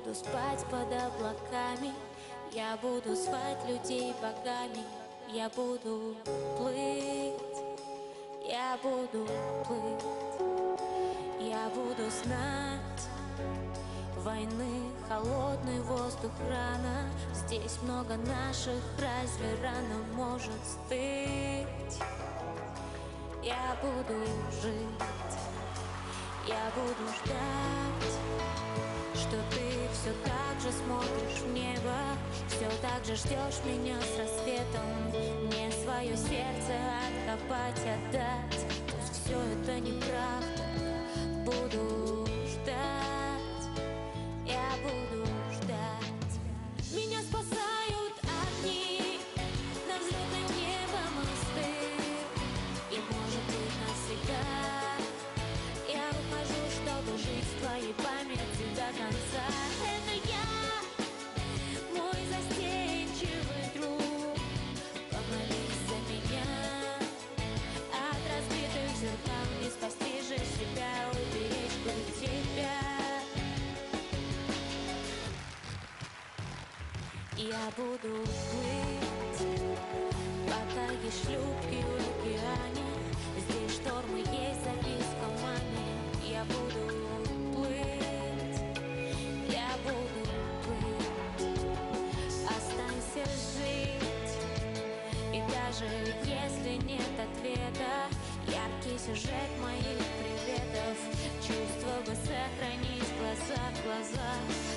буду спать под облаками, я буду звать людей богами, я буду плыть, я буду плыть, я буду знать войны, холодный воздух, рана. Здесь много наших, разве рана может стыть? Я буду жить, я буду ждать, что ты все так же смотришь в небо, все так же ждешь меня с рассветом. Мне свое сердце откопать, отдать, пусть все это неправда. Буду ждать, я буду ждать. Меня спасают огни, над взлетным небом мосты, и может быть навсегда. Я ухожу, чтобы жить в твоей памяти до конца. Это я, мой застенчивый друг, помолись за меня. От разбитых зеркал не спасти же себя, уберечь бы тебя. Я буду плыть, пока есть шлюпки в океане. Здесь штормы, есть записка маме. Я буду плыть, я буду плыть. Останься жить, и даже если нет ответа, яркий сюжет моих приветов, чувства бы сохранить глаза в глаза.